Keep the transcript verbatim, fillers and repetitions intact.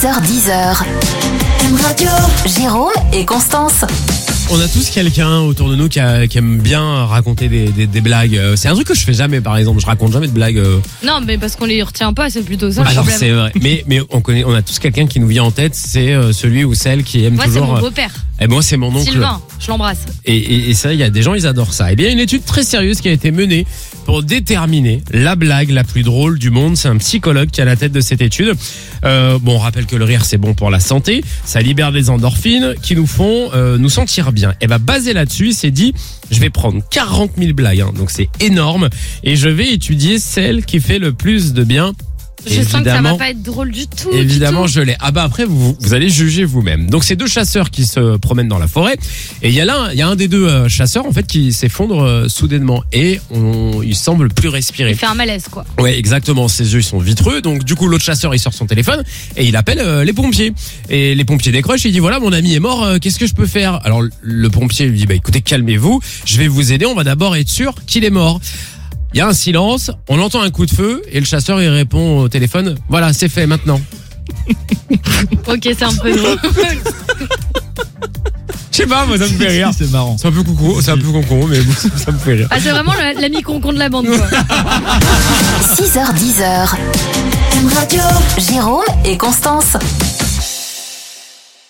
six heures dix. M Radio. Jérôme et Constance. On a tous quelqu'un autour de nous qui, a, qui aime bien raconter des, des, des blagues. C'est un truc que je fais jamais, par exemple. Je raconte jamais de blagues. Non, mais parce qu'on les retient pas, c'est plutôt ça le Alors problème. c'est vrai. Mais, mais on connaît, on a tous quelqu'un qui nous vient en tête. C'est celui ou celle qui aime Moi, c'est toujours. mon beau-père. Et moi, c'est mon oncle. Sylvain, je l'embrasse. Et, et, et ça, il y a des gens, ils adorent ça. Et bien, il y a une étude très sérieuse qui a été menée pour déterminer la blague la plus drôle du monde. C'est un psychologue qui est à la tête de cette étude. Euh, bon, on rappelle que le rire, c'est bon pour la santé. Ça libère des endorphines qui nous font euh, nous sentir bien. Et bah, basé là-dessus, il s'est dit, je vais prendre quarante mille blagues. Hein, donc, c'est énorme. Et je vais étudier celle qui fait le plus de bien. Je sens que ça va pas être drôle du tout. Évidemment, du tout. je l'ai. Ah bah après, vous, vous allez juger vous-même. Donc, c'est deux chasseurs qui se promènent dans la forêt. Et il y a là, il y a un des deux euh, chasseurs, en fait, qui s'effondre euh, soudainement. Et on, il semble plus respirer. Il fait un malaise, quoi. Ouais, exactement. Ses yeux, ils sont vitreux. Donc, du coup, l'autre chasseur, il sort son téléphone et il appelle euh, les pompiers. Et les pompiers décrochent et il dit, voilà, mon ami est mort, euh, qu'est-ce que je peux faire? Alors, le pompier lui dit, bah, écoutez, calmez-vous. Je vais vous aider. On va d'abord être sûr qu'il est mort. Il y a un silence, on entend un coup de feu et le chasseur il répond au téléphone, voilà, c'est fait maintenant. Ok, c'est un peu drôle. Je sais pas, moi ça me fait rire. C'est marrant. C'est un peu coucou, c'est un peu concon, mais bon, ça me fait rire. Ah, c'est vraiment le- l'ami concon de la bande, quoi. six heures dix. M Radio. Jérôme et Constance.